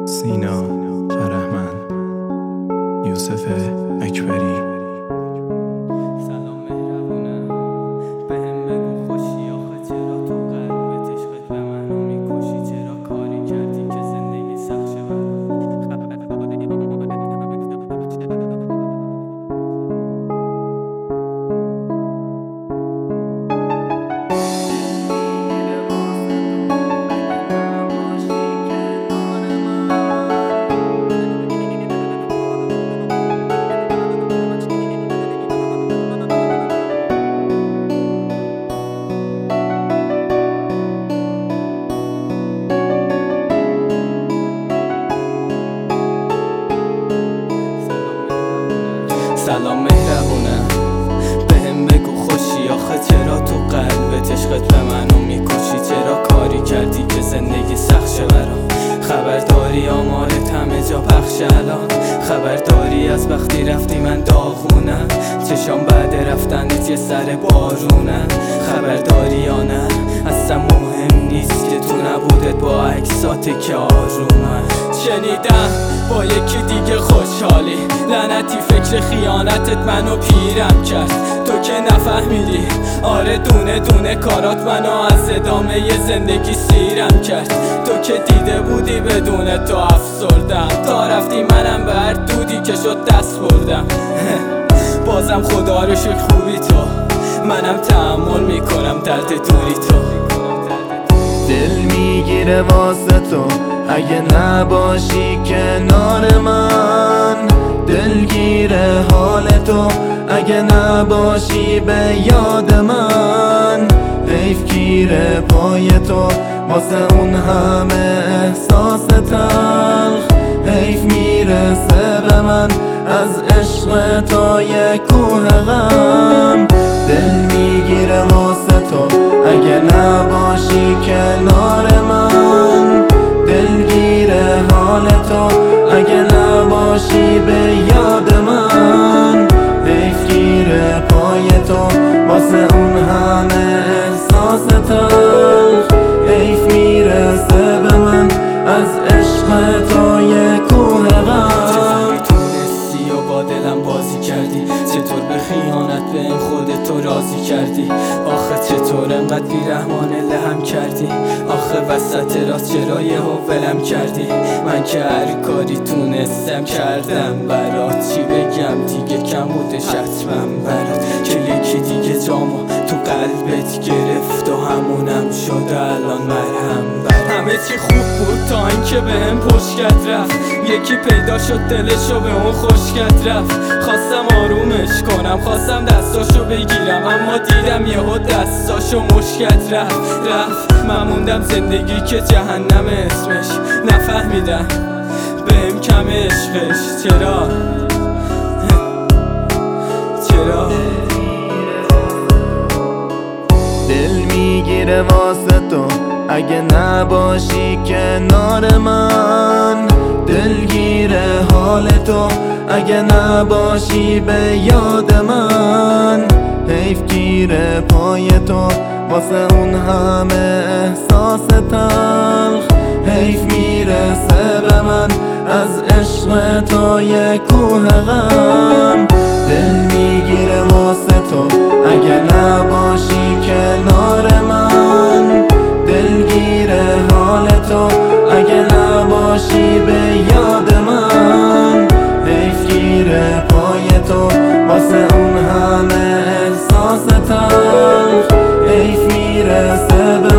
سینا فرهمند، یوسف اکبری. سلام مهربونه بهم بگو خوشی آخه چرا تو قلبت عشقت به منو میکشی؟ چرا کاری کردی که زندگی سخت شه؟ سلام مهربونه بهم بگو خوشی آخه چرا تو قلبت عشقت به منو میکشی؟ چرا کاری کردی که زندگی سخت شه برام؟ خبرداری آمارت همه جا پخش الان؟ خبرداری از وقتی رفتی من داغونم؟ چشام بعد رفتنت یه سر بارونه؟ خبرداری یا نه اصلا مهم نیست که تو نبودت با عکسات که آرومه. شنیدم با یکی دیگه خوشحالی، لعنتی فکر خیانتت منو پیرم کرد. تو که نفهمیدی، آره دونه دونه کارات منو از ادامه ی زندگی سیرم کرد. تو که دیده بودی بدون تو افسردم، تا رفتی منم بر دودی که شد دست بردم. بازم خدا رو شکر خوبی تو، منم تحمل میکنم درد دوری تو. دل میگیره واسه تو اگه نباشی کنار من، دلگیره حال تو اگه نباشی به یاد من. حیف گیره پای تو واسه اون همه احساس تلخ، حیف میرسه به من از عشق تا یک کوه غم. دل میگیره واسه تو اگه نباشی کنار من، دلگیره حال تو اگه نباشی به یاد من. حیف گیره پای تو واسه اون همه احساس تلخ، حیف میرسه به من از عشق تا یک کوه غم. تونستی و با دلم بازی کردی، چطور به خیانت بهم خودتو راضی کردی؟ آخه چطور انقدر بیرحمانه لهم کردی؟ آخه وسط راست چرا یهو ولم کردی؟ من که هر کاری تونستم کردم برات، چی بگم دیگه کم بودش حتما برات که یکی دیگه جامو تو قلبت گرفت و همونم شده الان مرهم برات. همه چی خوب بود تا اینکه بهم پشت رفت، یکی پیدا شد دلشو به اون خوشگت رفت. خواستم آرومش کنم، خواستم دستاشو بگیرم، اما دیدم یهو دستاشو مشکت رفت. من موندم زندگی که جهنم اسمش، نفهمیدم بهم کم عشقش. چرا دل میگیره واسه تو اگه نباشی کنار من، دلگیره حال تو اگه نباشی به یاد من. حیف گیره پای تو واسه اون همه احساس تلخ، حیف میرسه به من از عشق تا یک کوه غم. دل میگیره واسه تو اگه نباشی کنار من، دلگیره حال تو اگه نباشی به یاد من. حیف گیره پای تو واسه اون همه احساس تلخ، حیف میرسه به